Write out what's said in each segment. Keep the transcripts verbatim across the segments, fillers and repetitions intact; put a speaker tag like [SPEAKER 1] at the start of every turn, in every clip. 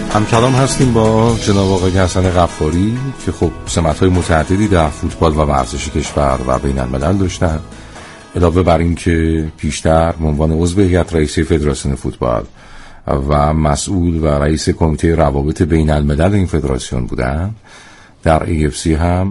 [SPEAKER 1] همکلام هستیم با جناب آقای حسن غفاری که خب سمت‌های متعددی در فوتبال و ورزش کشور و بین الملل داشتن، علاوه بر این که پیشتر به عنوان عضو هیئت رئیسه فدراسیون فوتبال و مسئول و رئیس کمیته روابط بین الملل این فدراسیون بودن. در ای اف سی هم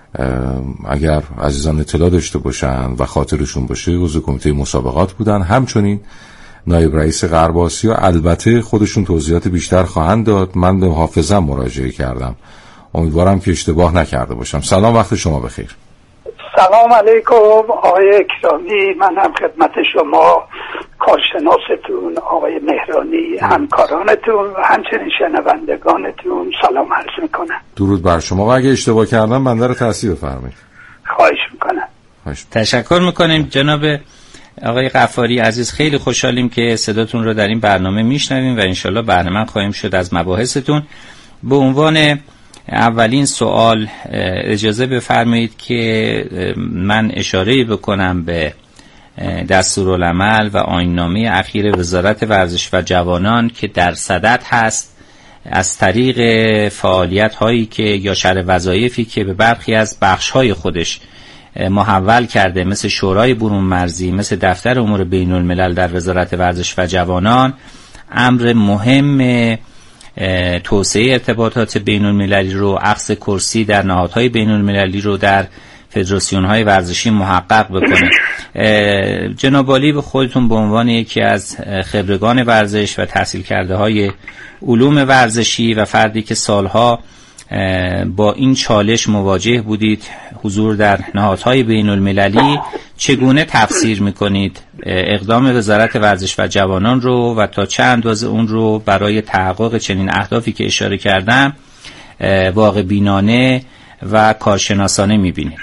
[SPEAKER 1] اگر عزیزان اطلاع داشته باشن و خاطرشون باشه عضو کمیته مسابقات بودن، همچنین نایب رئیس غرب آسیا. البته خودشون توضیحات بیشتر خواهند داد. من به حافظم مراجعه کردم، امیدوارم که اشتباه نکرده باشم. سلام، وقت شما بخیر.
[SPEAKER 2] سلام علیکم آقای اکرامی، من هم خدمت شما، کارشناستون آقای مهرانی، همکارانتون و همچنین شنوندگانتون سلام عرض میکنم.
[SPEAKER 1] درود بر شما و اگه اشتباه کردم بنده رو تصحیح بفرمایید.
[SPEAKER 2] خواهش میکنم.
[SPEAKER 3] تشکر میکنیم جناب آقای غفاری عزیز. خیلی خوشحالیم که صداتون رو در این برنامه میشنویم و انشالله بهره‌مند خواهیم شد از مباحثتون. به عنوان اولین سوال اجازه بفرمایید که من اشاره بکنم به دستورالعمل و آیین‌نامه اخیر وزارت ورزش و جوانان که در صدد هست از طریق فعالیت هایی که یا شرح وظایفی که به برخی از بخش های خودش محول کرده، مثل شورای برون مرزی، مثل دفتر امور بین الملل در وزارت ورزش و جوانان، امر مهم توسعه ارتباطات بین المللی رو، اخذ کرسی در نهادهای بین المللی رو در فدراسیون های ورزشی محقق بکنه. جناب عالی به خودتون به عنوان یکی از خبرگان ورزش و تحصیل کرده های علوم ورزشی و فردی که سالها با این چالش مواجه بودید، حضور در نهادهای بین المللی، چگونه تفسیر میکنید اقدام وزارت ورزش و جوانان رو و تا چه اندازه اون رو برای تحقق چنین اهدافی که اشاره کردم واقع بینانه و کارشناسانه میبینید؟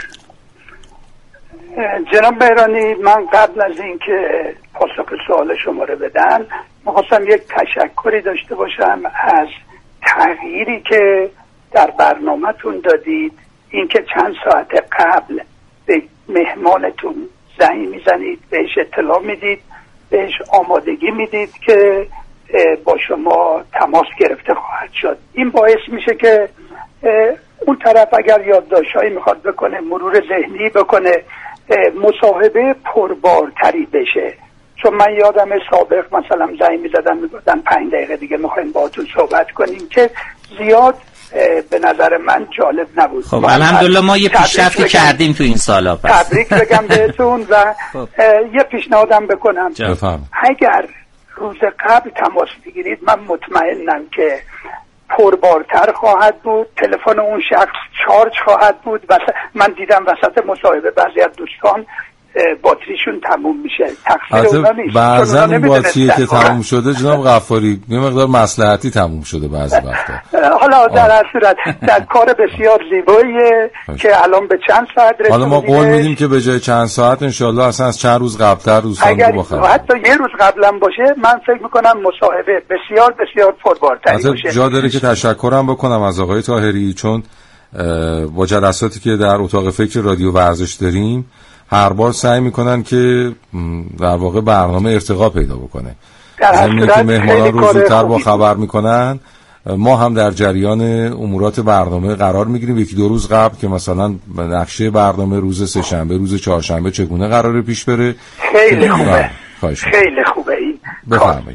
[SPEAKER 2] جناب مهرانی، من قبل از این که پاسخ سوال شما رو بدم میخواستم یک تشکری داشته باشم از تغییری که در برنامه‌تون دادید، اینکه چند ساعت قبل به مهمانتون زنگ میزنید، بهش اطلاع میدید، بهش آمادگی میدید که با شما تماس گرفته خواهد شد. این باعث میشه که اون طرف اگر یادداشت‌هایی میخواد بکنه، مرور ذهنی بکنه، مصاحبه پربارتری بشه. چون من یادم سابق مثلا زنگ میزدم میگفتن پنج دقیقه دیگه میخوایم باهاتون صحبت کنیم که زیاد به نظر من جالب نبود.
[SPEAKER 3] خب الحمدلله ما یه پیشرفتی کردیم تو این سالا. پس
[SPEAKER 2] تبریک بگم بهتون و یه پیشنهادم بکنم. اگر روز قبل تماس بگیرید من مطمئنم که پربارتر خواهد بود، تلفن اون شخص چارج خواهد بود. و من دیدم وسط مصاحبه بعضی از دوستان باتریشون تموم میشه. تقصیر اونا نیست.
[SPEAKER 1] بعضا اون باتریه که تموم شده جناب غفاری یه مقدار مصلحتی تموم شده بعضی وقتا.
[SPEAKER 2] حالا در هر صورت در کار بسیار زیباییه که الان به چند ساعت رسیدیم.
[SPEAKER 1] حالا ما قول میدیم که به جای چند ساعت انشالله اصلا از چند روز قبلتر روزان رو بخریم.
[SPEAKER 2] حتی یه روز قبلا باشه من فکر میکنم مصاحبه بسیار بسیار پربارتری باشه.
[SPEAKER 1] جا داره که تشکرم بکنم از آقای طاهری، چون با جلساتی که در اتاق فکر رادیو ورزش داریم هر بار سعی میکنن که در واقع برنامه ارتقا پیدا بکنه. زمینی که مهمانان رو زودتر با خبر میکنن، ما هم در جریان امورات برنامه قرار میگیریم یکی دو روز قبل که مثلا نقشه برنامه روز سه شنبه، روز چهارشنبه چگونه قراره پیش بره.
[SPEAKER 2] خیلی خوبه. خیلی خوبه این.
[SPEAKER 1] بفرمایید.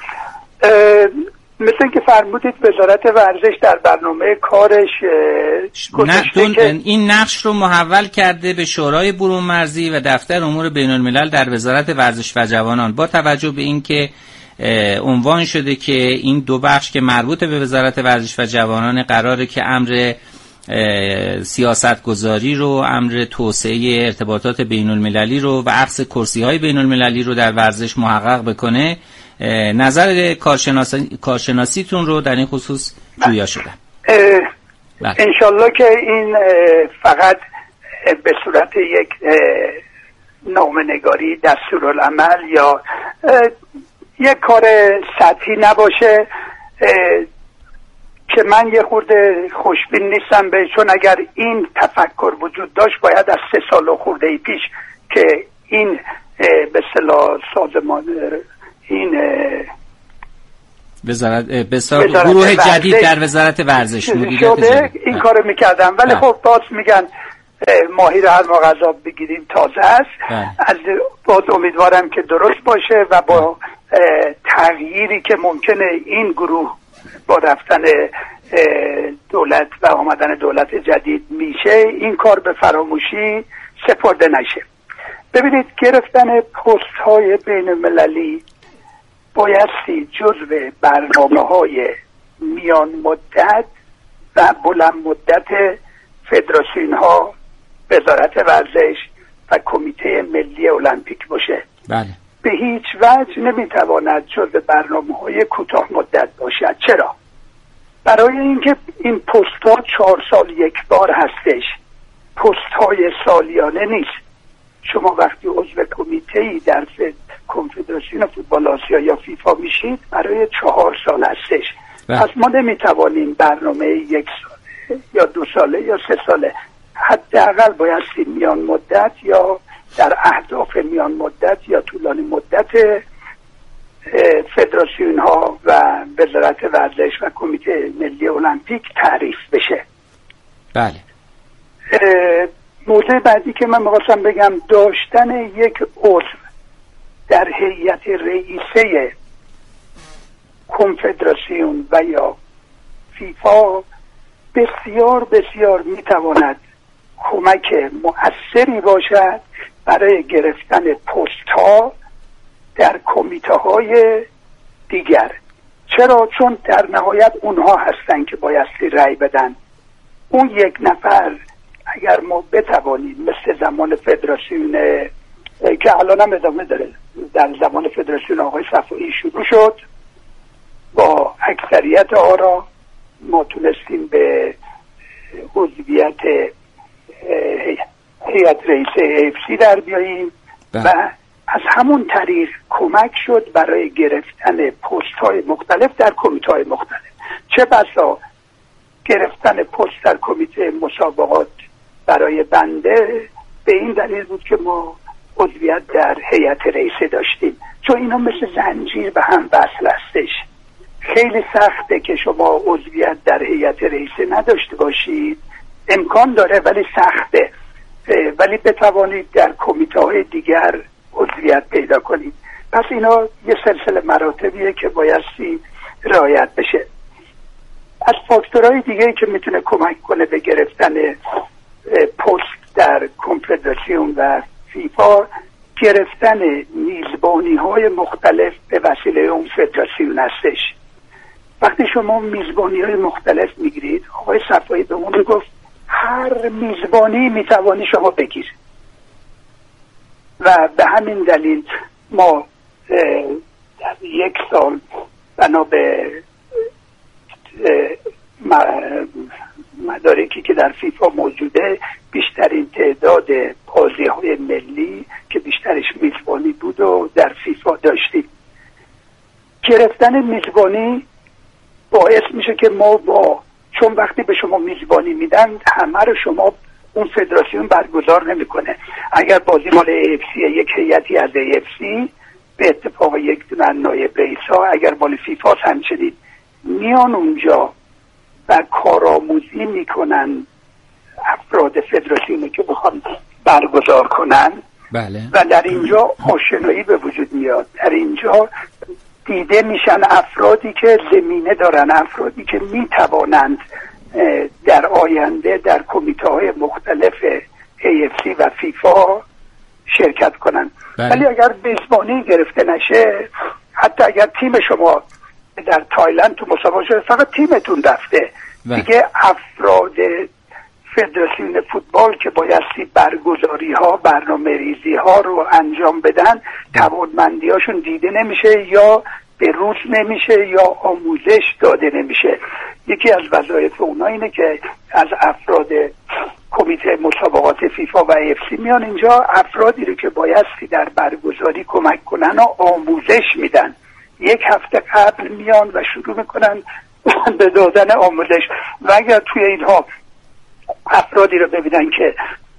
[SPEAKER 2] مثل اینکه فرمودید وزارت ورزش در برنامه کارش
[SPEAKER 3] نه که این نقش رو محول کرده به شورای برون مرزی و دفتر امور بین الملل در وزارت ورزش و جوانان، با توجه به اینکه عنوان شده که این دو بخش که مربوط به وزارت ورزش و جوانان قراره که امر سیاست گذاری رو، امر توسعه ارتباطات بین المللی رو و اخذ کرسی های بین المللی رو در ورزش محقق بکنه. نظر کارشناسی کارشناسیتون رو در این خصوص جویا شده.
[SPEAKER 2] انشالله که این فقط به صورت یک نامه‌نگاری، دستورالعمل یا یک کار سطحی نباشه که من یه خورده خوشبین نیستم به، چون اگر این تفکر وجود داشت باید از سه سال و خورده ای پیش که این به اصطلاح سازمان این
[SPEAKER 3] وزارت به گروه جدید در وزارت ورزش مدیریت
[SPEAKER 2] شده این کارو میکردم، ولی خب باز میگن ماهی رو هر ما غذا بگیریم تازه است. از باز امیدوارم که درست باشه و با تغییری که ممکنه این گروه با رفتن دولت و آمدن دولت جدید میشه این کار به فراموشی سپرده نشه. ببینید گرفتن پست های بین المللی بایستی جزو برنامه های میان مدت و بلند مدت فدراسیون ها، وزارت ورزش و کمیته ملی المپیک باشه.
[SPEAKER 3] بله.
[SPEAKER 2] به هیچ وجه نمیتواند جزو برنامه های کوتاه مدت باشد. چرا؟ برای اینکه این پست ها چهار سال یک بار هستش، پست های سالیانه نیست. شما وقتی عضو کمیته‌ای در کنفدراسیون فوتبال آسیا یا فیفا میشید برای چهار سال هستش. پس ما نمیتوانیم برنامه یک ساله یا دو ساله یا سه ساله، حداقل بایستی میان مدت یا در اهداف میان مدت یا طولانی مدت فدراسیون ها و وزارت ورزش و کمیته ملی المپیک تعریف بشه.
[SPEAKER 3] بله.
[SPEAKER 2] موضوع بعدی که من می‌خواستم بگم داشتن یک عضو در هیئت رئیسه کنفدراسیون و یا فیفا بسیار بسیار میتواند کمک مؤثری باشد برای گرفتن پست ها در کمیته های دیگر. چرا؟ چون در نهایت اونها هستن که بایستی رأی بدن. اون یک نفر اگر ما بتوانیم مثل زمان فدراسیون که الان هم ادامه داره، در زمان فدراسیون آقای صفایی شروع شد، با اکثریت آرا ما تونستیم به عضویت هیئت رئیسه ای اف سی در بیاییم و از همون طریق کمک شد برای گرفتن پست های مختلف در کمیته های مختلف. چه بسا گرفتن پست در کمیته مسابقات برای بنده به این دلیل بود که ما عضویت در هیئت رئیسه داشتیم، چون اینا مثل زنجیر به هم وصل هستش. خیلی سخته که شما عضویت در هیئت رئیسه نداشته باشید، امکان داره ولی سخته، ولی بتوانید در کمیته های دیگر عضویت پیدا کنید. پس اینا یه سلسله مراتبیه که بایستی رعایت بشه. از فاکتورهای دیگه که میتونه کمک کنه به گرفتن پست در کنفدراسیون و فیفا گرفتن میزبانی های مختلف به وسیله اون فدراسیون هستش. وقتی شما میزبانی های مختلف میگیرید، آقای صفایی به اون گفت هر میزبانی میتوانی شما بگیر و به همین دلیل ما در یک سال بنا به مدارکی که در فیفا موجوده بیشترین تعداد بازی های ملی که بیشترش میزبانی بود و در فیفا داشتیم. گرفتن میزبانی باعث میشه که ما با چون وقتی به شما میزبانی میدن همه رو شما اون فدراسیون برگزار نمیکنه. اگر بازی مال ای اف سی یک هیئتی از ای اف سی به اتفاق یک دونه نایب رئیس ها، اگر مال فیفا همچنین میان اونجا و کارآموزی میکنن افراد فدراسیونی که بخوان برگزار کنن.
[SPEAKER 3] بله. و
[SPEAKER 2] در اینجا آشنایی به وجود میاد، در اینجا دیده میشن افرادی که زمینه دارن، افرادی که میتوانند در آینده در کمیته های مختلف ای اف سی و فیفا شرکت کنن.
[SPEAKER 3] بله.
[SPEAKER 2] ولی اگر میزبانی گرفته نشه، حتی اگر تیم شما در تایلند تو مسابقه شده فقط تیمتون رفته،
[SPEAKER 3] بله.
[SPEAKER 2] دیگه افراد فدراسیون فوتبال که بایستی برگزاری ها برنامه ریزی ها رو انجام بدن توانمندی هاشون دیده نمیشه یا به روز نمیشه یا آموزش داده نمیشه. یکی از وظایف اونا اینه که از افراد کمیته مسابقات فیفا و ای اف سی میان اینجا افرادی رو که بایستی در برگزاری کمک کنن و آموزش میدن. یک هفته قبل میان و شروع میکنن به دادن آموزش و اگر توی اینها افرادی رو ببینن که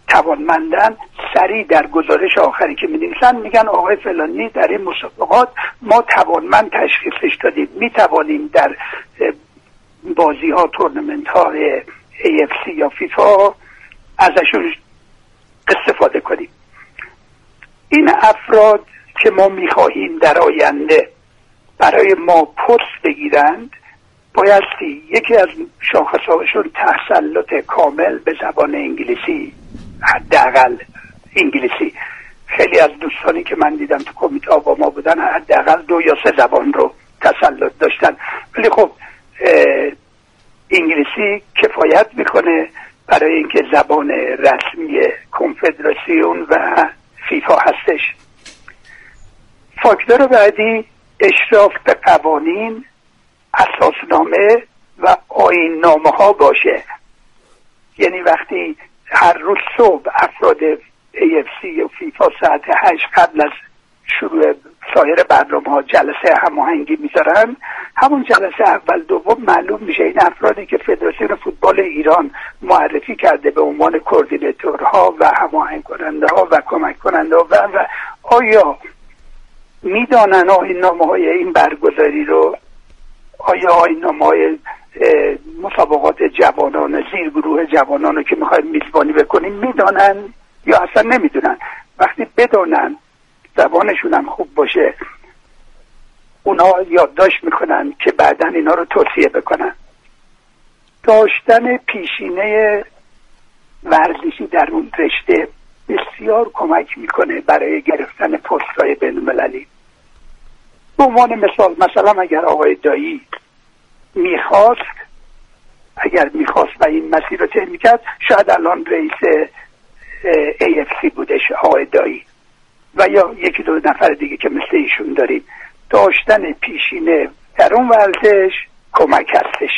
[SPEAKER 2] توانمندن سریع در گزارش آخری که می‌نویسن میگن آقای فلانی در این مسابقات ما توانمند تشخیصش دادیم، میتوانیم در بازی ها تورنمنت های ای اف سی یا فیفا ازشون استفاده کنیم. این افراد که ما میخواهیم در آینده برای ما پست بگیرند بایستی یکی از شاخصهاشون تسلط کامل به زبان انگلیسی، حداقل انگلیسی. خیلی از دوستانی که من دیدم تو کمیته آباما بودن حداقل دو یا سه زبان رو تسلط داشتن، ولی خب انگلیسی کفایت میکنه برای اینکه زبان رسمی کنفدراسیون و فیفا هستش. فاکتور بعدی اشراف به قوانین، اساسنامه و آیین‌نامه ها باشه. یعنی وقتی هر روز صبح افراد ای اف سی و فیفا ساعت هشت قبل از شروع سایر برنامه ها جلسه هماهنگی میذارن، همون جلسه اول دوم معلوم میشه این افرادی که فدراسیون فوتبال ایران معرفی کرده به عنوان کوردیناتورها و هماهنگ کننده ها و کمک کننده ها و, و آیا میدانن آیین‌نامه های این برگزاری رو؟ آیا آیین‌نامه های مسابقات جوانان، زیرگروه جوانان رو که میخوایم میزبانی بکنیم میدانن یا اصلا نمیدونن؟ وقتی بدونن، زبانشون هم خوب باشه، اونا یادداشت میکنن که بعدن اینا رو توصیه بکنن. داشتن پیشینه ورزشی در اون رشته بسیار کمک میکنه برای گرفتن پست‌های بین‌المللی. به عنوان مثال، مثلا اگر آقای دایی میخواست اگر میخواست و این مسیر رو طی میکرد، شاید الان رئیس ای اف سی بودش آقای دایی و یا یکی دو نفر دیگه که مثل ایشون داریم. داشتن پیشینه در اون ورزش کمک هستش.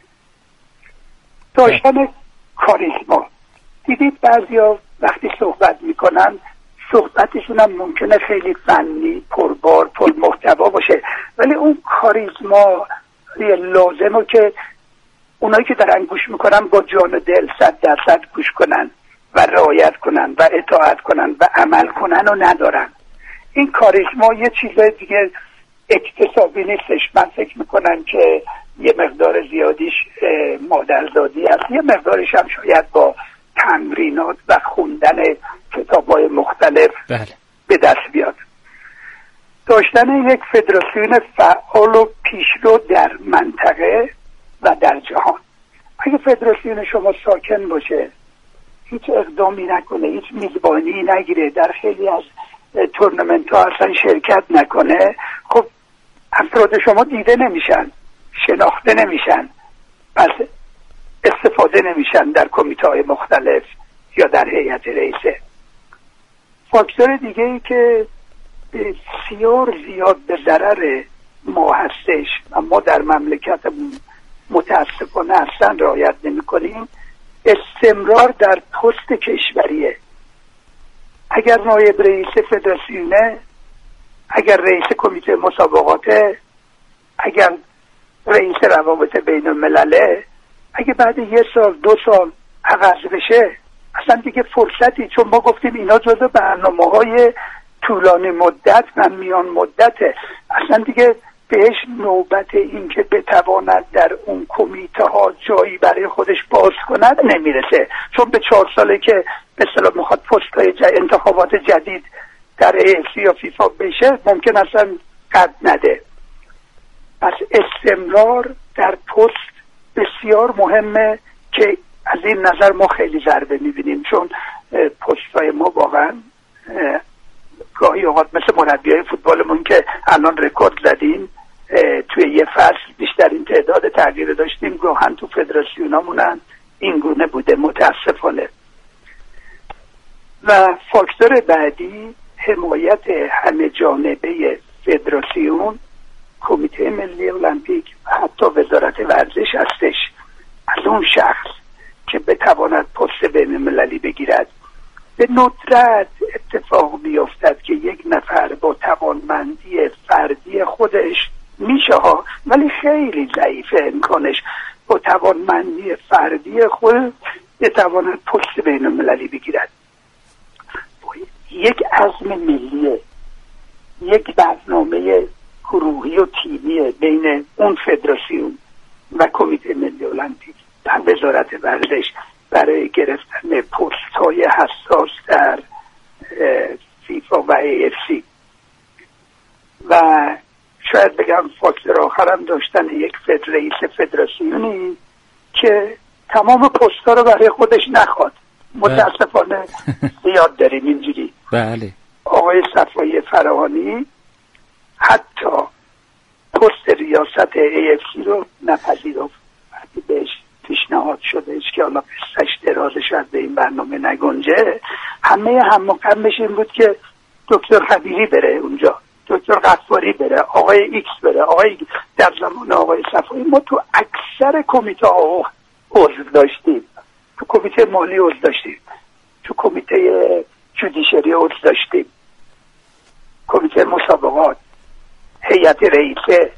[SPEAKER 2] داشتن کاریزما. دیدید بعضیا وقتی صحبت میکنن صحبتشون هم ممکنه خیلی فنی، پربار، پر محتوا باشه، ولی اون کاریزما لازمه که اونایی که دارن گوش میکنن با جان و دل صد درصد گوش کنن و رعایت کنن و اطاعت کنن و عمل کنن و ندارن. این کاریزما یه چیز دیگه اکتسابی نیستش. من فکر میکنم که یه مقدار زیادیش مادرزادی هست، یه مقدارش هم شاید با تمرینات و خوندن کتاب‌های مختلف بله. به دست بیاد. داشتن یک فدراسیون فعال و پیشرو در منطقه و در جهان. اگه فدراسیون شما ساکن باشه، هیچ اقدامی نکنه، هیچ میزبانی نگیره، در خیلی از تورنمنت ها اصلا شرکت نکنه، خب افراد شما دیده نمیشن، شناخته نمیشن، پس استفاده نمیشن در کمیته های مختلف یا در هیئت رئیسه. فاکتور دیگه ای که بسیار زیاد به ضرر ما هستش و ما در مملکتمون متاسفانه اصلا رعایت نمی کنیم، استمرار در پست کشوریه. اگر نایب رئیس فدراسیونه، اگر رئیس کمیته مسابقاته، اگر رئیس روابط بین الملله، اگه بعد یه سال دو سال عوض بشه، اصلا دیگه فرصتی، چون ما گفتیم اینا جزو برنامه‌های طولانی مدت و میان مدته، اصلا دیگه بهش نوبت این که بتواند در اون کمیته ها جایی برای خودش باز کند نمیرسه، چون به چهار ساله که به اصطلاح میخواد پست های انتخابات جدید در ای اف سی یا فیفا بشه ممکن اصلا قد نده. پس استمرار در پست بسیار مهمه که از این نظر ما خیلی ضربه میبینیم، چون پست های ما واقعا گاهی اوقات مثل مربیای فوتبالمون که الان رکورد زدیم توی یه فصل بیشترین تعداد تغییر داشتیم، گاهن تو فدراسیونامون این گونه بوده متاسفانه. و فاکتور بعدی حمایت همه جانبه فدراسیون، کمیته ملی المپیک و حتی وزارت ورزش هستش از اون شخص که بتواند پست بین المللی بگیرد. به ندرت اتفاق بیفتد که یک نفر با توانمندی فردی خودش میشه ها، ولی خیلی ضعیفه امکانش، با توانمندی فردی خود بتواند پست بین المللی بگیرد. یک عزم ملیه، یک برنامه گروهی و تیمیه بین اون فدراسیون و کمیته ملی المپیک در وزارت ورزش برای گرفتن پست‌های حساس در فیفا و ای اف سی. و شاید بگم فاکتور آخرم داشتن یک فد رئیس فدراسیونی که تمام پست‌ها رو برای خودش نخواد. متاسفانه زیاد داریم اینجوری.
[SPEAKER 3] بله.
[SPEAKER 2] آقای صفایی فراهانی حتی پست ریاست ای اف سی رو نپذیرفت وقتی بهش پیشنهاد شدهش که حالا قصه‌اش درازه شد به این برنامه نگنجه. همه هم مکمش این بود که دکتر خبیری بره اونجا، دکتر غفاری بره، آقای ایکس بره، آقای در زمان آقای صفایی ما تو اکثر کمیته ها عضو داشتیم، تو کمیته مالی عضو داشتیم، تو کمیته جودیشری عضو داشتیم، کمیته مسابقات، هیئت رئیسه.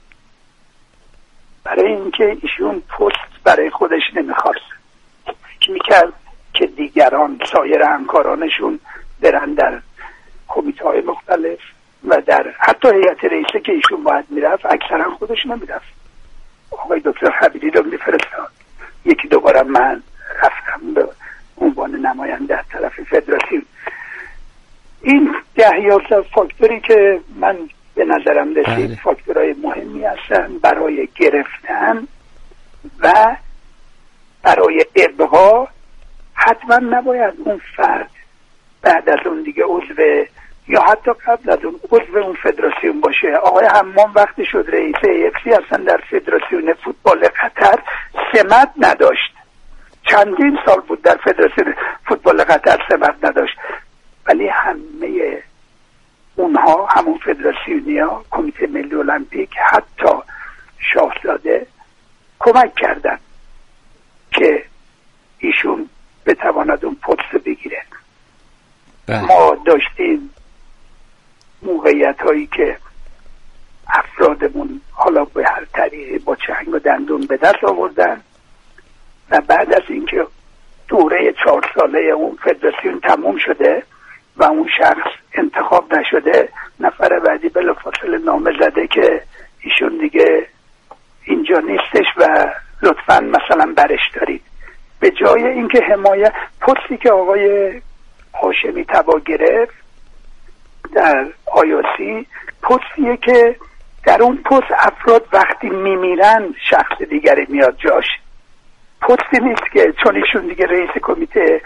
[SPEAKER 2] برای اینکه ایشون پست برای خودش نمیخواست که میکرد که دیگران سایر همکارانشون برن در کمیته های مختلف و در حتی هیئت رئیسه که ایشون باید میرفت اکثرا خودش نمیرفت، آقای دکتر خبیری رو میفرستاد. یکی دوبارم من رفتم به عنوان نماینده از طرف فدراسیون. این ده یازده فاکتوری که من به نظرم رسید فاکتورهای مهمی هستن برای گرفتن و برای ابقا. حتما نباید اون فرد بعد از اون دیگه عضو یا حتی قبل از اون عضو اون فدراسیون باشه. آقای حمام وقتی شد رئیس ای اف سی اصلا در فدراسیون فوتبال قطر سمت نداشت، چندین سال بود در فدراسیون فوتبال قطر سمت نداشت، ولی همه اونها همون فدراسیونی ها، کمیته ملی المپیک، حتی شاهزاده کمک کردن که ایشون بتواند اون پست بگیره. بله. ما داشتیم موقعیت هایی که افرادمون حالا به هر طریقی با چنگ و دندون به دست آوردن و بعد از اینکه دوره چهار ساله اون فدراسیون تموم شده و اون شخص انتخاب نشده، نفر بعدی بلافاصله نامه زده که ایشون دیگه اینجا نیستش و لطفاً مثلا برش دارید. به جای اینکه حمایت پستی که آقای هاشمی تبا گرفت در آیاسی، پستیه که در اون پست افراد وقتی میمیرن شخص دیگری میاد جاش. پستی نیست که چون ایشون دیگه رئیس کمیته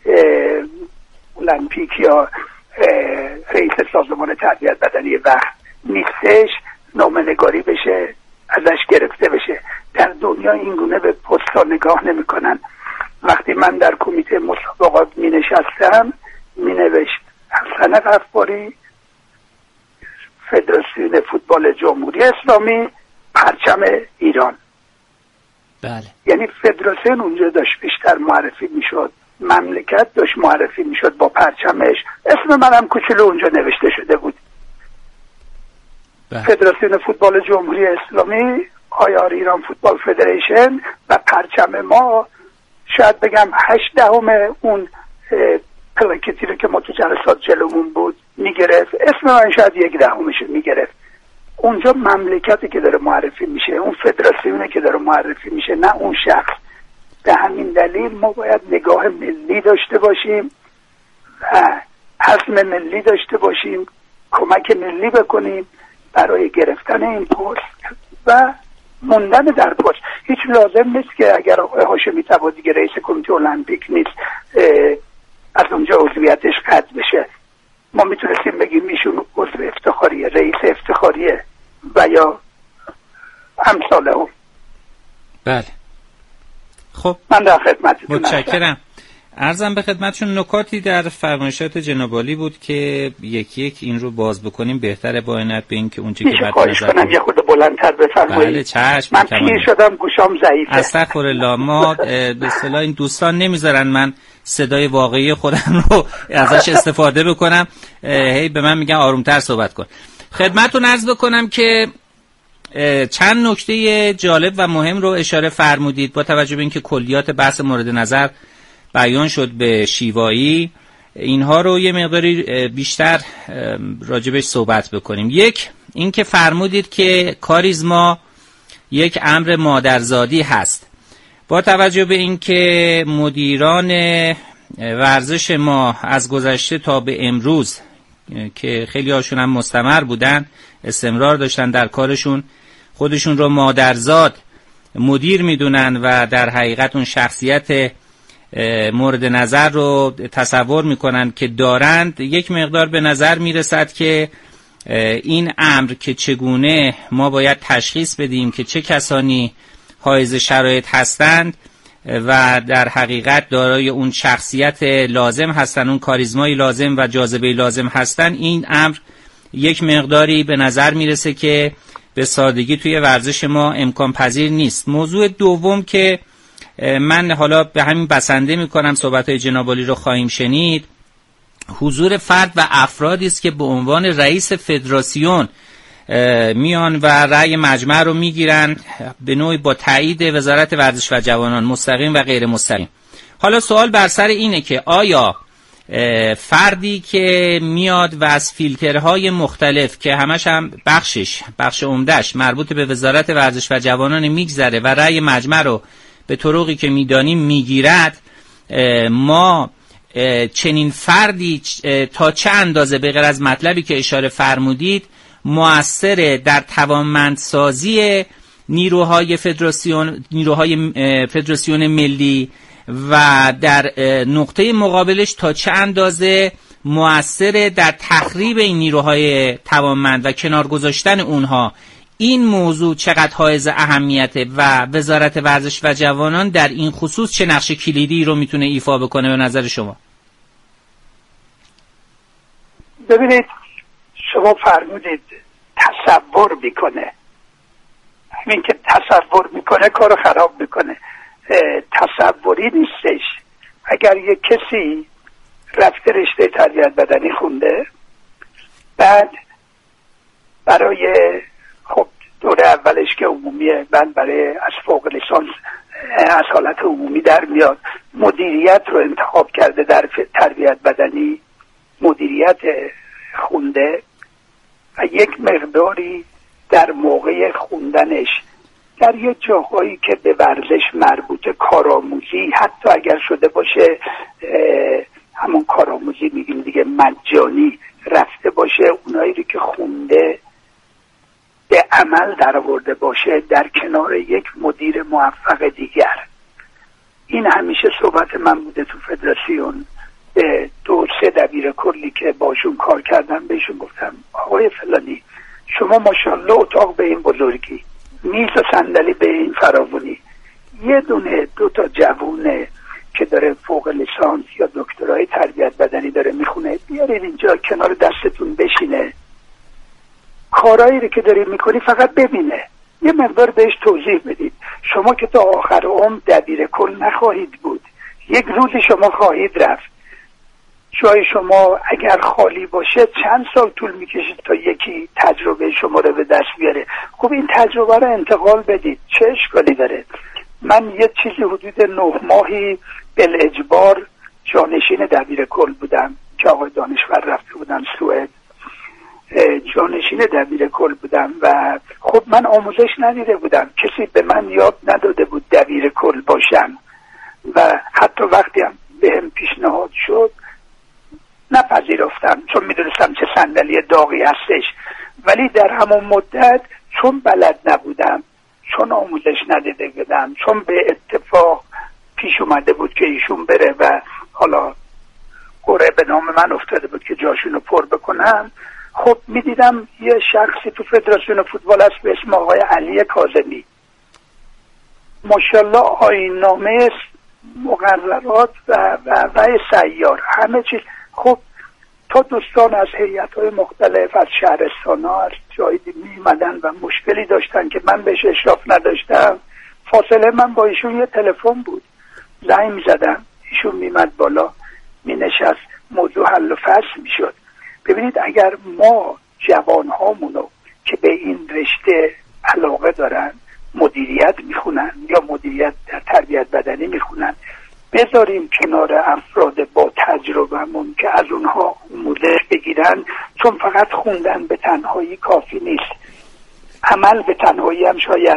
[SPEAKER 2] المپیک یا رئیس سازمان تربیت بدنی وقت نیستش نامه‌نگاری بشه، ازش گرفته بشه. در دنیا اینگونه به پست‌ها نگاه نمی‌کنن. وقتی من در کمیته مسابقات می نشستم می نوشت حسن غفاری، فدراسیون فوتبال جمهوری اسلامی، پرچم ایران.
[SPEAKER 3] بله.
[SPEAKER 2] یعنی فدراسیون اونجا داشت بیشتر معرفی می شد، مملکت داشت معرفی می شد با پرچمش. اسم منم کوچولو اونجا نوشته شده بود. بله. فدراسیون فوتبال جمهوری اسلامی، آی آر ایران فوتبال فدریشن و پرچم ما شاید بگم هشت دهم اون پلاکتی رو که ما تو جلسات جلومون بود میگرفت، اسم من شاید یک دهمش میگرفت. اونجا مملکتی که داره معرفی میشه، اون فدراسیونه که داره معرفی میشه، نه اون شخص. به همین دلیل ما باید نگاه ملی داشته باشیم و عزم ملی داشته باشیم، کمک ملی بکنیم برای گرفتن این پست و موندن در پست. هیچ لازم نیست که اگر هاشمی تبا دیگه رئیس کمیته المپیک نیست از اونجا عضویتش قطع بشه. ما میتونستیم بگیم ایشون عضو افتخاریه، رئیس افتخاریه و یا امثال هم.
[SPEAKER 3] بله. خب
[SPEAKER 2] من در خدمتتون
[SPEAKER 3] متشکرم. عرضم به خدمتشون نکاتی در فرمایشات جناب عالی بود که یکی یک این رو باز بکنیم بهتره با عنایت به این که اون چیزی که بعد نظر
[SPEAKER 2] کنم یه خود بلندتر بفرمایید.
[SPEAKER 3] بله چشم.
[SPEAKER 2] من پیر شدم گوشام ضعیفه.
[SPEAKER 3] استغفرالله. ما به اصطلاح این دوستان نمیذارن من صدای واقعی خودم رو ازش استفاده بکنم، هی به من میگن آرومتر صحبت کن. خدمتتون عرض بکنم که چند نکته جالب و مهم رو اشاره فرمودید. با توجه به اینکه کلیات بحث مورد نظر بیان شد به شیوایی، اینها رو یه مقداری بیشتر راجبش صحبت بکنیم. یک، این که فرمودید که کاریزما یک امر مادرزادی هست. با توجه به این که مدیران ورزش ما از گذشته تا به امروز که خیلی هاشون هم مستمر بودن، استمرار داشتن در کارشون، خودشون رو مادرزاد مدیر میدونن و در حقیقت اون شخصیت مورد نظر رو تصور میکنن که دارند، یک مقدار به نظر میرسد که این امر که چگونه ما باید تشخیص بدیم که چه کسانی حائز شرایط هستند و در حقیقت دارای اون شخصیت لازم هستند، اون کاریزمای لازم و جاذبه لازم هستند، این امر یک مقداری به نظر میرسه که به سادگی توی ورزش ما امکان پذیر نیست. موضوع دوم که من حالا به همین بسنده میکنم، صحبت‌های جناب عالی رو خواهیم شنید، حضور فرد و افرادی است که به عنوان رئیس فدراسیون میان و رأی مجمع رو میگیرن، به نوعی با تایید وزارت ورزش و جوانان، مستقیم و غیر مستقیم. حالا سوال بر سر اینه که آیا فردی که میاد و از فیلترهای مختلف که همش هم بخشش بخش عمدهش مربوط به وزارت ورزش و جوانان میگذره و رأی مجمع رو به طرقی که میدانیم میگیرد، ما چنین فردی تا چه اندازه به غیر از مطلبی که اشاره فرمودید مؤثر در توانمندسازی نیروهای فدراسیون نیروهای فدراسیون ملی و در نقطه مقابلش تا چه اندازه مؤثر در تخریب این نیروهای توانمند و کنار گذاشتن اونها، این موضوع چقدر حائز اهمیته و وزارت ورزش و جوانان در این خصوص چه نقش کلیدی رو میتونه ایفا بکنه به نظر شما؟
[SPEAKER 2] ببینید، شما فرمودید تصور میکنه. همین که تصور میکنه کارو خراب میکنه. تصوری نیستش. اگر یک کسی رفته رشته تربیت بدنی خونده، بعد برای خب دوره اولش که عمومیه، بعد برای از فوق لیسانس از حالت عمومی در میاد، مدیریت رو انتخاب کرده در تربیت بدنی، مدیریت خونده و یک مقداری در موقع خوندنش در یه جاهایی که به ورزش مربوط کارآموزی، حتی اگر شده باشه همون کارآموزی میگیم دیگه مجانی، رفته باشه اونایی رو که خونده به عمل در آورده باشه در کنار یک مدیر موفق دیگر. این همیشه صحبت من بوده تو فدراسیون. به دو سه دبیر کلی که باشون کار کردم بهشون گفتم آقای فلانی، شما ماشاءالله اتاق به این بزرگی، میز و صندلی به این فراوانی، یه دونه دو تا جوونه که داره فوق لیسانس یا دکترای تربیت بدنی داره میخونه بیارید اینجا کنار دستتون بشینه، کارایی رو که داری میکنی فقط ببینه، یه مقدار بهش توضیح بدید. شما که تا آخر عمر دبیر کل نخواهید بود، یک روزی شما خواهید رفت. جای شما اگر خالی باشه چند سال طول میکشید تا یکی تجربه شما رو به دست بیاره. خب این تجربه رو انتقال بدید، چه اشکالی داره؟ من یه چیزی حدود نه ماهی بالاجبار جانشین دبیر کل بودم که آقای دانشور رفته بودم سوئد، جانشین دبیر کل بودم و خب من آموزش ندیده بودم، کسی به من یاد نداده بود دبیر کل باشم و حتی وقتی هم به هم پیشنهاد شد نپذیرفتم چون میدونستم چه صندلی داغی هستش. ولی در همون مدت چون بلد نبودم، چون آموزش ندیده بودم، چون به اتفاق پیش اومده بود که ایشون بره و حالا قرعه به نام من افتاده بود که جاشونو پر بکنم، خب میدیدم یه شخصی تو فدراسیون فوتبال هست به اسم آقای علی کاظمی، ماشاءالله آیین‌نامه، مقررات و و و سیار همه چیز. خب تا دوستان از هیئت‌های مختلف از شهرستان‌ها از جایی می‌آمدن و مشکلی داشتن که من بهش اشراف نداشتم، فاصله من با ایشون یه تلفن بود، زنگ می‌زدم، ایشون می‌آمد بالا، می‌نشست، موضوع حل و فصل می‌شد. ببینید اگر ما جوان‌هامونو که به این رشته علاقه دارن، مدیریت میخونن یا مدیریت در تربیت بدنی میخونن، بذاریم کنار افراد با تجربه‌مون که خوندن به تنهایی کافی نیست، عمل به تنهایی هم شاید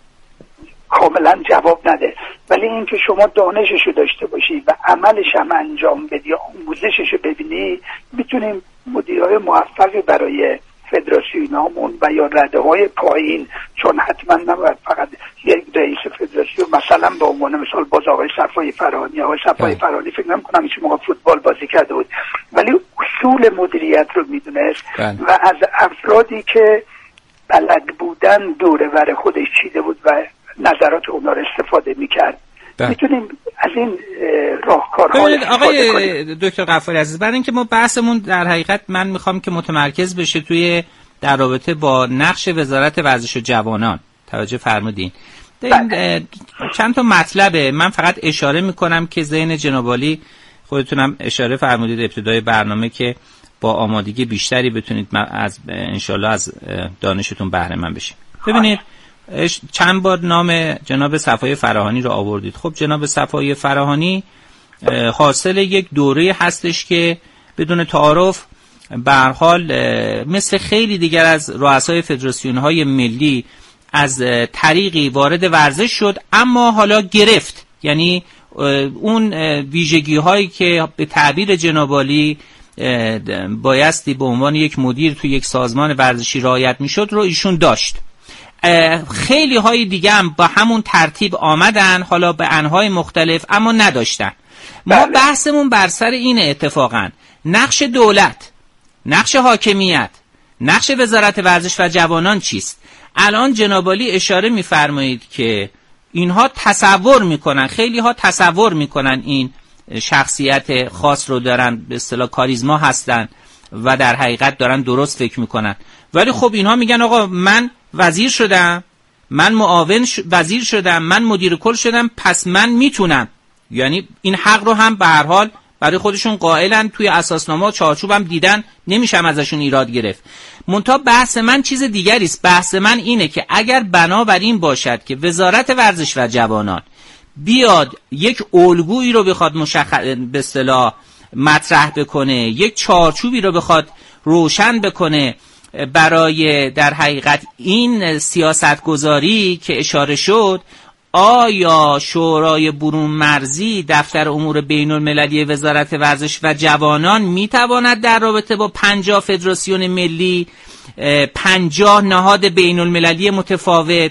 [SPEAKER 2] کاملا جواب نده، ولی اینکه شما دانششو داشته باشی و عملش هم انجام بدی، آموزششو ببینی، میتونیم مدیرای موفقی برای فدراسیونامون و یا رده های پایین، چون حتما نباید فقط یک رئیس فدراسیون مثلا به عنوان مثال باز آقای صفای فرهانی، آقای صفای فرهانی فکر نمی‌کنم هیچ موقع فوتبال بازی کرده بود ولی اصول مدیریت رو میدونست و از افرادی که بلد بودن دوره ور خودش چیده بود و نظرات اونا رو استفاده میکرد. میتونیم از این راهکارها استفاده
[SPEAKER 3] آقای دکتر غفاری عزیز، برای اینکه ما بحثمون در حقیقت من میخوام که متمرکز بشه توی در رابطه با نقش وزارت ورزش و جوانان، توجه فرمودین چند تا مطلبه، من فقط اشاره میکنم که ذهن جناب عالی خودتونم اشاره فرمودید ابتدای برنامه که با آمادگی بیشتری بتونید از انشالله از دانشتون بهره مند بشیم. ببینید چند بار نام جناب صفای فراهانی رو آوردید. خب جناب صفای فراهانی حاصل یک دوره هستش که بدون تعارف به هر حال مثل خیلی دیگر از رؤسای فدراسیون‌های ملی از طریقی وارد ورزش شد، اما حالا گرفت، یعنی اون ویژگی هایی که به تعبیر جناب عالی بایستی به عنوان یک مدیر توی یک سازمان ورزشی رعایت میشد رو ایشون داشت. خیلی های دیگه هم با همون ترتیب آمدن، حالا به انواع مختلف، اما نداشتن. ما بحثمون بر سر اینه اتفاقا نقش دولت، نقش حاکمیت، نقش وزارت ورزش و جوانان چیست؟ الان جناب عالی اشاره می‌فرمایید که اینها تصور میکنن، خیلی ها تصور میکنن این شخصیت خاص رو دارن، به اصطلاح کاریزما هستن و در حقیقت دارن درست فکر میکنن، ولی خب اینها میگن آقا من وزیر شدم، من معاون ش... وزیر شدم، من مدیر کل شدم، پس من میتونم. یعنی این حق رو هم به هر حال برای خودشون قائلن، توی اساسنامه چارچوب هم دیدن، نمیشم ازشون ایراد گرفت. منتها بحث من چیز دیگری است. بحث من اینه که اگر بنابر این باشد که وزارت ورزش و جوانان بیاد یک الگویی رو بخواد مشخص به اصطلاح مطرح بکنه، یک چارچوبی رو بخواد روشن بکنه برای در حقیقت این سیاست گذاری که اشاره شد، آیا شورای برون مرزی دفتر امور بین المللی وزارت ورزش و جوانان میتواند در رابطه با پنجاه فدراسیون ملی، پنجاه نهاد بین المللی متفاوت،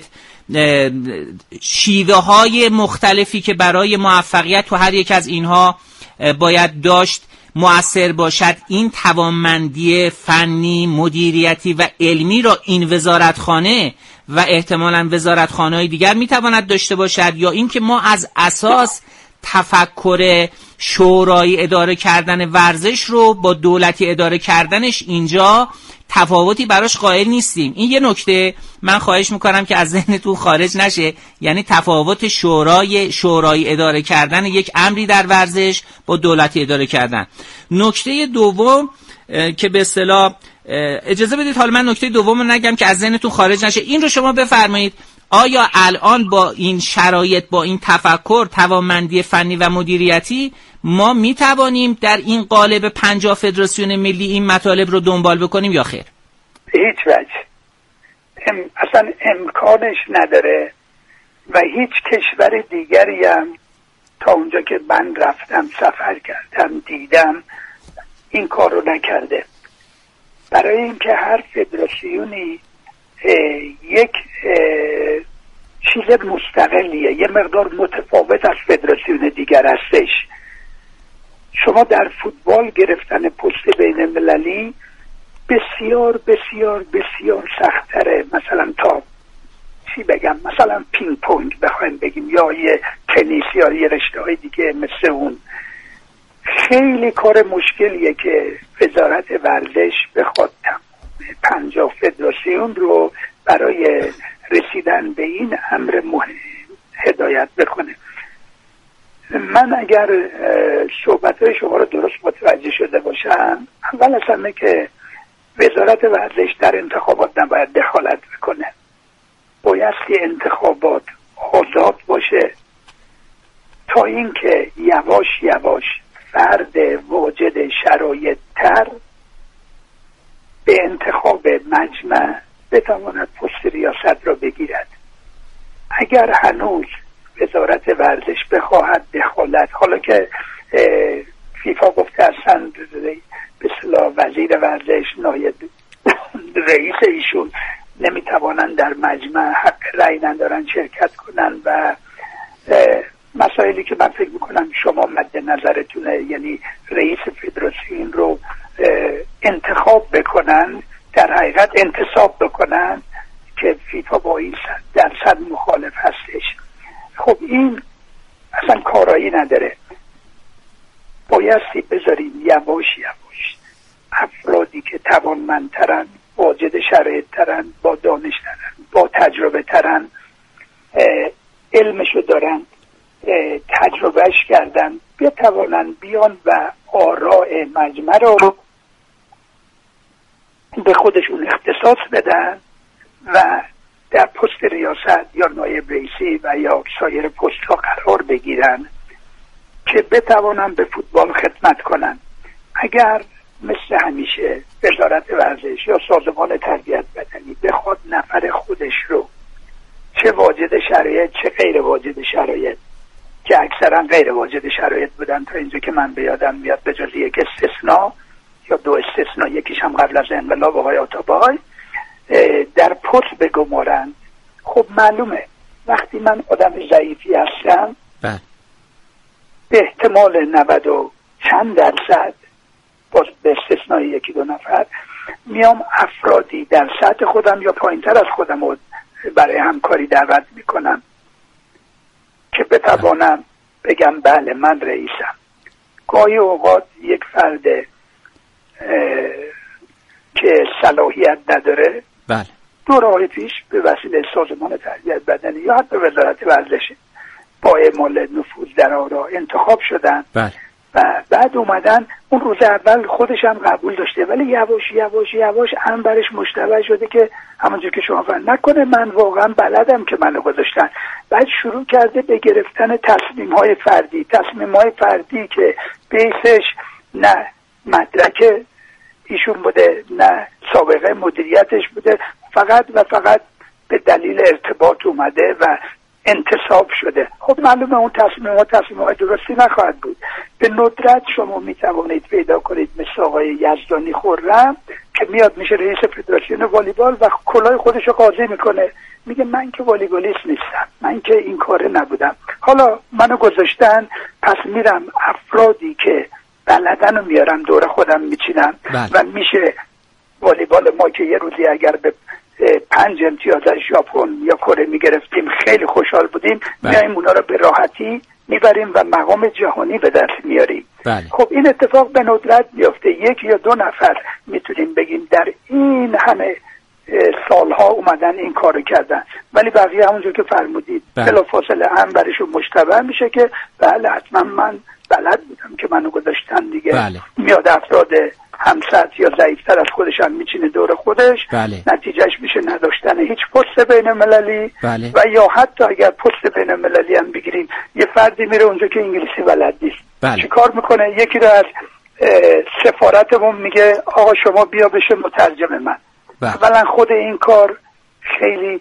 [SPEAKER 3] شیوه های مختلفی که برای موفقیت تو هر یک از اینها باید داشت مؤثر باشد، این توانمندی فنی، مدیریتی و علمی را این وزارتخانه و احتمالاً وزارتخانه‌های دیگر میتواند داشته باشد، یا اینکه ما از اساس تفکر شورای اداره کردن ورزش رو با دولتی اداره کردنش اینجا تفاوتی براش قائل نیستیم. این یه نکته من خواهش میکنم که از ذهنتون خارج نشه، یعنی تفاوت شورای شورای اداره کردن یک امری در ورزش با دولتی اداره کردن. نکته دوم که به اصطلاح اجازه بدید حالا من نکته دوم رو نگم که از ذهنتون خارج نشه، این رو شما بفرمایید آیا الان با این شرایط، با این تفکر، توانمندی فنی و مدیریتی، ما می توانیم در این قالب پنجاه فدراسیون ملی این مطالب رو دنبال بکنیم یا خیر؟
[SPEAKER 2] هیچ وجه ام، اصلا امکانش نداره و هیچ کشور دیگری هم تا اونجا که من رفتم سفر کردم دیدم این کار رو نکرده. برای اینکه هر فدراسیونی یک چیز مستقلیه، یه مقدار متفاوت از فدراسیون دیگر هستش. شما در فوتبال گرفتن پست بین المللی بسیار بسیار بسیار سخت‌تره، مثلا تا چی بگم، مثلا پینگ پونگ بخوایم بگیم یا یه تنیس یا یه رشته های دیگه مثل اون. خیلی کار مشکلیه که وزارت ورزش بخواد پنجاه فدراسیون رو برای رسیدن به این امر مهم هدایت بکنه. من اگر صحبت‌های شما رو درست متوجه شده باشم، اول از همه که وزارت ورزش در انتخابات نباید دخالت بکنه، بایستی انتخابات آزاد باشه تا اینکه یواش یواش فرد واجد شرایط تر به انتخاب بیاد پست ریاست رو بگیرد. اگر هنوز وزارت ورزش بخواهد دخالت، حالا که فیفا گفته اصلا به اصطلاح وزیر ورزش، نایب رئیس ایشون نمیتوانند در مجمع، حق رأی ندارن شرکت کنن و مسائلی که من فکر میکنم شما مد نظرتونه، یعنی رئیس فدراسیون رو انتخاب بکنن، در حقیقت انتصاب بکنن که فیفا با این درصد مخالف هستش. خب این اصلا کارایی نداره. بایستی بذاریم یواش یواش افرادی که توانمندترن، واجد شرایط ترن، با دانش ترن، با تجربه ترن، علمشو دارن، تجربهش کردن، بتوانن بیان و آراء مجمع رو به خودشون اختصاص بدن و در پست ریاست یا نایب رئیسی و یا سایر پست ها قرار بگیرن که بتوانن به فوتبال خدمت کنن. اگر مثل همیشه وزارت ورزش یا سازمان تربیت بدنی بخواد نفر خودش رو، چه واجد شرایط چه غیر واجد شرایط، که اکثرا غیر واجد شرایط بودن تا اینجا که من به یادم میاد، به جز یک استثناء یا دو استثناء، یکیش هم قبل از انقلاب آقای آتابای، در پست بگمارند. خب معلومه وقتی من آدم ضعیفی هستم
[SPEAKER 3] بله.
[SPEAKER 2] به احتمال نود و چند درصد، باز به استثنای یکی دو نفر، میام افرادی در سطح خودم یا پایینتر از خودم رو برای همکاری دعوت میکنم که بتوانم بگم بله من رئیسم. گاهی اوقات یک فرد که صلاحیت نداره،
[SPEAKER 3] بله،
[SPEAKER 2] دو راه پیش به وسیله سازمان تربیت بدنی یا حتی وزارت ورزش با اعمال نفوذ در آرا انتخاب شدن،
[SPEAKER 3] بله،
[SPEAKER 2] و بعد اومدن اون روز اول خودش هم قبول داشته، ولی یواش یواش یواش هم برش مشتبه شده که همونجور که شما فهم نکنه من واقعا بلدم که منو گذاشتن. بعد شروع کرده به گرفتن تصمیم های فردی، تصمیم های فردی که بیسش نه مدرک ایشون بوده نه سابقه مدیریتش بوده، فقط و فقط به دلیل ارتباط اومده و انتصاب شده. خب معلومه اون تصمیم ها تصمیم های درستی نخواهد بود. به ندرت شما میتوانید پیدا کنید مثل آقای یزدانی خرم که میاد میشه رئیس فدراسیون والیبال و کلاه خودشو قاضی میکنه، میگه من که والیبالیست نیستم، من که این کاره نبودم، حالا منو گذاشتن پس میرم افرادی که بلدن رو میارم دور خودم میچینم و میشه والیبال ما که یه روزی اگر به پنج امتیاز از ژاپن یا کره میگرفتیم خیلی خوشحال بودیم، میایم اونا رو به راحتی میبریم و مقام جهانی به دست میاریم.
[SPEAKER 3] بله.
[SPEAKER 2] خب این اتفاق به ندرت میفته، یک یا دو نفر میتونیم بگیم در این همه سالها اومدن این کارو کردن، ولی بقیه همونجور که فرمودید بلافاصله هم برشون مشتبه میشه که بله حتما من بلد بودم که منو گذاشتن دیگه.
[SPEAKER 3] بله.
[SPEAKER 2] میاد افراد همسط یا ضعیفتر از خودش هم میچینه دور خودش.
[SPEAKER 3] بله.
[SPEAKER 2] نتیجهش میشه نداشتن هیچ پست بین المللی.
[SPEAKER 3] بله.
[SPEAKER 2] و یا حتی اگر پست بین المللی هم بگیریم یه فردی میره اونجا که انگلیسی بلد نیست.
[SPEAKER 3] بله.
[SPEAKER 2] چی کار میکنه؟ یکی رو از سفارتمون میگه آقا شما بیا بشه مترجم من.
[SPEAKER 3] بله.
[SPEAKER 2] اولا خود این کار خیلی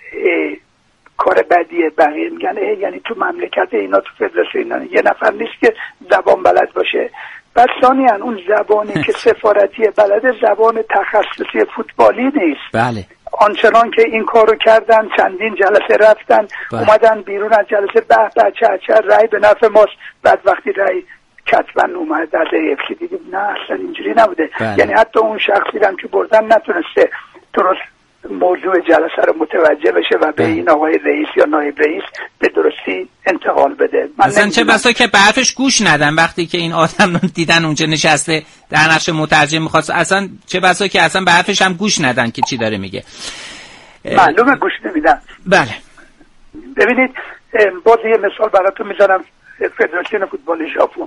[SPEAKER 2] کار بدیه. بقیه میگن یعنی تو مملکت اینا تو فدراسیون یه نفر نیست که زبان بلد باشه. بعد ثانیاً اون زبانی که سفارتی بلد زبان تخصصی فوتبالی نیست.
[SPEAKER 3] بله.
[SPEAKER 2] آنچنان که این کارو کردن چندین جلسه رفتن. بله. اومدن بیرون از جلسه به به چه چه رای به نفع ماست. بعد وقتی رای کتبن اومد در افسی دیدیم نه اصلا اینجوری نبوده. بله. یعنی حتی اون شخصی هم که بردن نتونسته درست موضوع جلسه رو متوجه بشه و به این آقای رئیس یا نایب رئیس به درستی انتقال بده.
[SPEAKER 3] مثلا چه بسا که به حرفش گوش ندن وقتی که این آدم رو دیدن اونجا نشسته در نقش مترجم میخواست، اصلا چه بسا که اصلا به حرفش هم گوش ندن که چی داره میگه.
[SPEAKER 2] معلومه گوش نمیدن.
[SPEAKER 3] بله.
[SPEAKER 2] ببینید باز یه مثال براتون میزنم. فدراسیون فوتبال ژاپن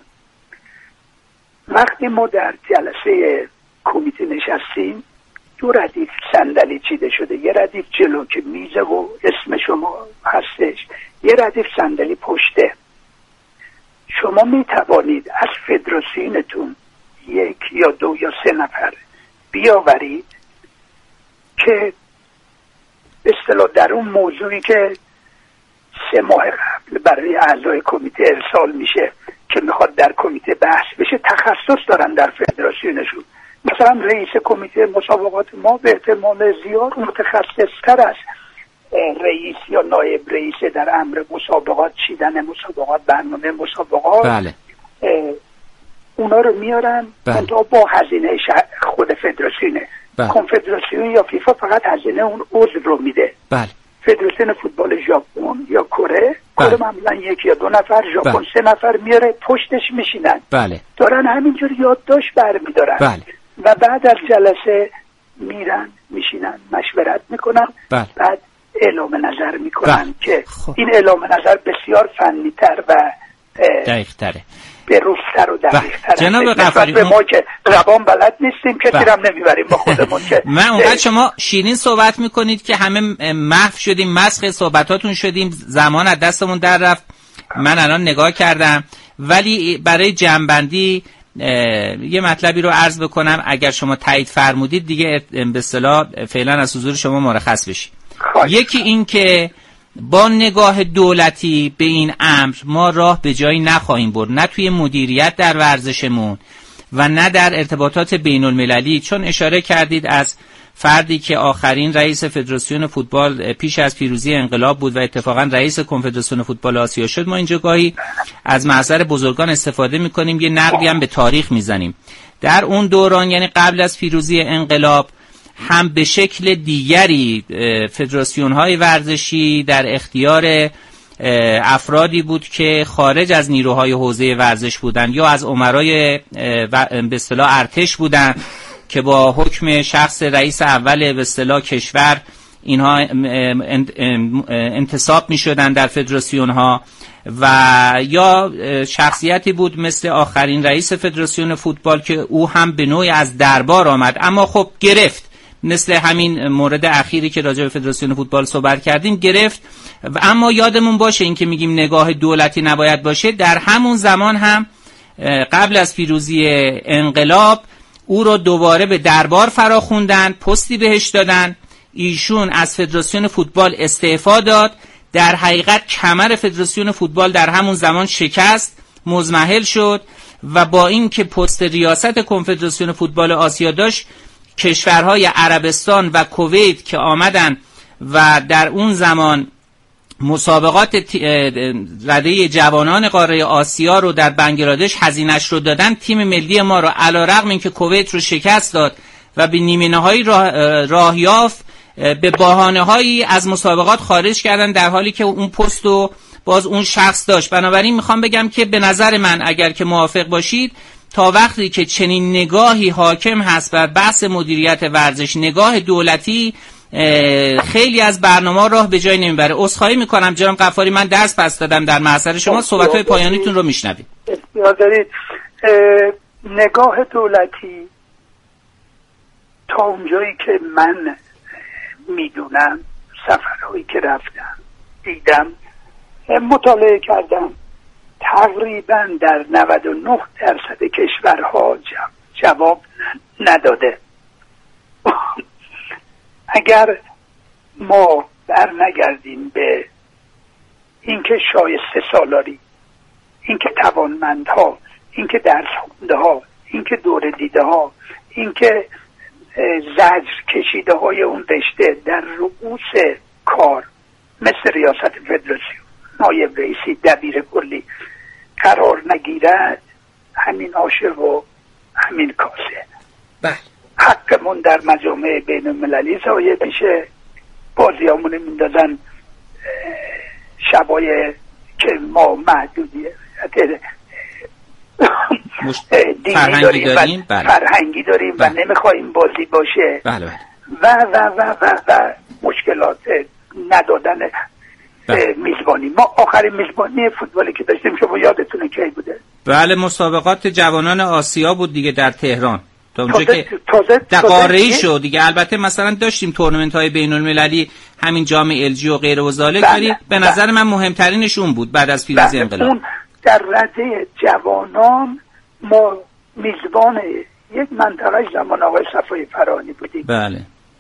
[SPEAKER 2] وقتی ما در جلسه کمیته نشستیم دو ردیف صندلی چیده شده، یه ردیف جلو که میزه و اسم شما هستش، یه ردیف صندلی پشته. شما میتوانید از فدراسیونتون یک یا دو یا سه نفر بیاورید که به اصطلاح در اون موضوعی که سه ماه قبل برای اعضای کمیته ارسال میشه که میخواد در کمیته بحث بشه، تخصص دارن در فدراسیونشون. مثلا رئیس کمیته مسابقات ما به احتمال زیاد متخصص‌تر است رئیس یا نایب رئیس در امر مسابقات، چیدن مسابقات، برنامه مسابقات.
[SPEAKER 3] بله.
[SPEAKER 2] اونا رو میارن تا با هزینه خود فدراسیونه. بله. کنفدراسیون یا فیفا فقط هزینه اون عضو رو میده.
[SPEAKER 3] بله.
[SPEAKER 2] فدراسیون فوتبال ژاپن یا کره،
[SPEAKER 3] بله.
[SPEAKER 2] کره معمولا یک یا دو نفر، ژاپن بله. سه نفر میاره پشتش میشینن.
[SPEAKER 3] بله.
[SPEAKER 2] دارن همینجور یادداشت برمیدارن.
[SPEAKER 3] بله.
[SPEAKER 2] و بعد از جلسه میرن میشینن مشورت میکنن.
[SPEAKER 3] بله.
[SPEAKER 2] بعد اعلام نظر میکنن. بله. که
[SPEAKER 3] خب.
[SPEAKER 2] این اعلام نظر بسیار فنی تر و
[SPEAKER 3] دقیق تره،
[SPEAKER 2] به روزتر و دقیق تر.
[SPEAKER 3] جناب غفاری،
[SPEAKER 2] به ما که زبان بلد نیستیم که تیرم نمیبریم با خودمون که
[SPEAKER 3] من اونقدر شما شیرین صحبت میکنید که همه محو شدیم، مسخ صحبتاتون شدیم، زمان از دستمون در رفت. من الان نگاه کردم، ولی برای جمع‌بندی یه مطلبی رو عرض بکنم، اگر شما تایید فرمودید دیگه به اصطلاح فعلا از حضور شما مرخص بشی. یکی این که با نگاه دولتی به این امر ما راه به جایی نخواهیم برد، نه توی مدیریت در ورزشمون و نه در ارتباطات بین المللی، چون اشاره کردید از فردی که آخرین رئیس فدراسیون فوتبال پیش از پیروزی انقلاب بود و اتفاقا رئیس کنفدراسیون فوتبال آسیا شد. ما اینجا گاهی از محضر بزرگان استفاده میکنیم، یه نقدی هم به تاریخ میزنیم. در اون دوران، یعنی قبل از پیروزی انقلاب، هم به شکل دیگری فدراسیون‌های ورزشی در اختیار افرادی بود که خارج از نیروهای حوزه ورزش بودند یا از امرای به اصطلاح ارتش بودند که با حکم شخص رئیس اول به اصطلاح کشور اینها انتصاب می‌شدند در فدراسیون‌ها، و یا شخصیتی بود مثل آخرین رئیس فدراسیون فوتبال که او هم به نوعی از دربار آمد، اما خب گرفت، مثل همین مورد اخیری که راجع به فدراسیون فوتبال صحبت کردیم گرفت. اما یادمون باشه این که میگیم نگاه دولتی نباید باشه، در همون زمان هم قبل از پیروزی انقلاب او رو دوباره به دربار فراخوندن، پستی بهش دادن، ایشون از فدراسیون فوتبال استعفا داد. در حقیقت کمر فدراسیون فوتبال در همون زمان شکست، مزمحل شد و با این که پست ریاست کنفدراسیون فوتبال آسیا داشت، کشورهای عربستان و کویت که آمدن و در اون زمان مسابقات رده جوانان قاره آسیا رو در بنگلادش هزینه‌اش رو دادن، تیم ملی ما رو علیرغم اینکه کویت رو شکست داد و به نیمه نهایی راه, راه یافت، به بهانه‌هایی از مسابقات خارج کردن، در حالی که اون پست رو باز اون شخص داشت. بنابراین میخوام بگم که به نظر من اگر که موافق باشید، تا وقتی که چنین نگاهی حاکم هست بر بحث مدیریت ورزش، نگاه دولتی، خیلی از برنامه راه به جای نمیبره. عذرخواهی میکنم جناب غفاری، من درس پس دادم در محضر شما، صحبت‌های پایانیتون رو میشنوید.
[SPEAKER 2] اختیار دارید. نگاه دولتی تا اونجایی که من میدونم، سفرهایی که رفتم دیدم، مطالعه کردم، تقریبا در نود و نه درصد کشورها جواب نداده. اگر ما بر نگردیم به اینکه شایسته سالاری، اینکه توانمندها، اینکه درس خونده ها، اینکه دوره دیده ها، اینکه زجر کشیده های اون رشته در رؤوس کار مثل ریاست فدراسیون، نایب رئیسی، دبیر کلی قرار نگیرد، همین عاشق و همین کاسه.
[SPEAKER 3] بله.
[SPEAKER 2] حقمون در مجامع بین المللی ضایع میشه، بازیامون میندازن شبای که ما محدودیت دینی داریم, داریم و بله. فرهنگی داریم بله. و نمیخوایم بازی باشه
[SPEAKER 3] بله.
[SPEAKER 2] و و و و و مشکلات ندادن بله. میزبانی. ما آخرین میزبانی فوتبالی که داشتیم شما یادتونه کی بوده؟
[SPEAKER 3] بله، مسابقات جوانان آسیا بود دیگه در تهران. تا اونجا
[SPEAKER 2] تازه
[SPEAKER 3] که
[SPEAKER 2] تازه
[SPEAKER 3] قاره‌ای شد دیگه. البته مثلا داشتیم تورنمنت های بین المللی، همین جام ال جی و غیره و ذالک، ولی به نظر بله. من مهمترینش اون بود بعد از پیروزی انقلاب.
[SPEAKER 2] اون در رده جوانان ما میزبان یک منطقه زمان آقای صفای فرانی بودیم.
[SPEAKER 3] بله.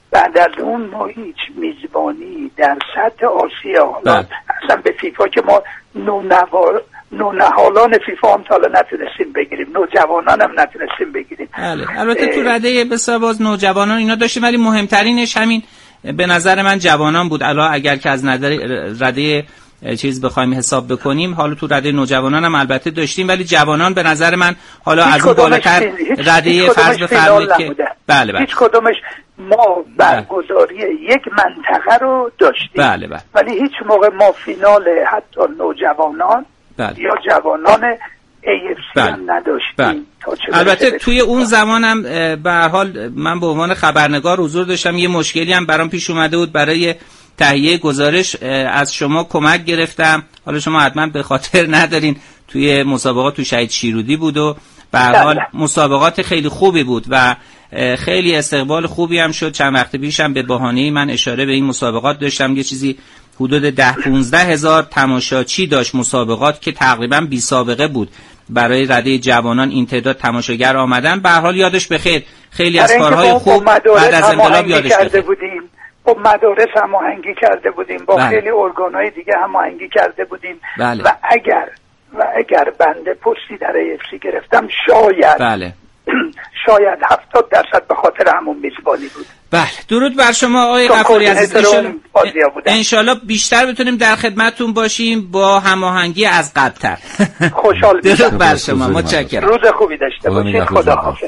[SPEAKER 2] بعد از اون ما هیچ میزبانی در سطح آسیا حالا اصلا به فیفا که ما نونوار نونهالان فیفا هم تا حالا نتونستیم بگیریم، نوجوانان هم نتونستیم بگیریم.
[SPEAKER 3] بله. البته تو رده بسیار باز نوجوانان اینا داشتیم، ولی مهمترینش همین به نظر من جوانان بود. الان اگر که از نظر رده چیز بخوایم حساب بکنیم، حالا تو رده نوجوانان هم البته داشتیم، ولی جوانان به نظر من حالا از اون بالاتر رده فرض بفرمایید که بله بله
[SPEAKER 2] هیچ کدومش ما برگزاری یک منطقه رو داشتیم،
[SPEAKER 3] بله بله،
[SPEAKER 2] ولی هیچ موقع ما فینال حتی نوجوانان بله. یا جوانان ای اف سی بله. هم نداشتیم بله.
[SPEAKER 3] البته توی اون زمانم به هر حال من به عنوان خبرنگار حضور داشتم. یه مشکلی هم برام پیش اومده بود، برای تهیه گزارش از شما کمک گرفتم. حالا شما حتما به خاطر ندارین توی مسابقات تو شهید شیرودی بود و به هر حال مسابقات خیلی خوبی بود و خیلی استقبال خوبی هم شد. چند وقت پیشم به بهانه‌ای من اشاره به این مسابقات داشتم، یه چیزی حدود ده پونزده هزار تماشاچی داشت مسابقات که تقریبا بی سابقه بود برای رده جوانان این تعداد تماشاگر آمدن. به هر حال یادش بخیر، خیلی از کارهای خوب بعد از انقلاب یادش بخیر.
[SPEAKER 2] بودیم با مدارس هماهنگی کرده بودیم، با بله. خیلی ارگان‌های دیگه هماهنگی کرده بودیم بله. و اگر و اگر بنده پستی در ای اف سی گرفتم شاید
[SPEAKER 3] بله.
[SPEAKER 2] شاید هفتاد درصد به خاطر همون میزبانی بود.
[SPEAKER 3] بله، درود بر شما آقای غفاری عزیز. انشالله بیشتر بتونیم در خدمتتون باشیم با هماهنگی از قبل‌تر.
[SPEAKER 2] خوشحال
[SPEAKER 3] درود بر شما، متشکرم.
[SPEAKER 2] روز خوبی داشته باشید. خدا حافظ.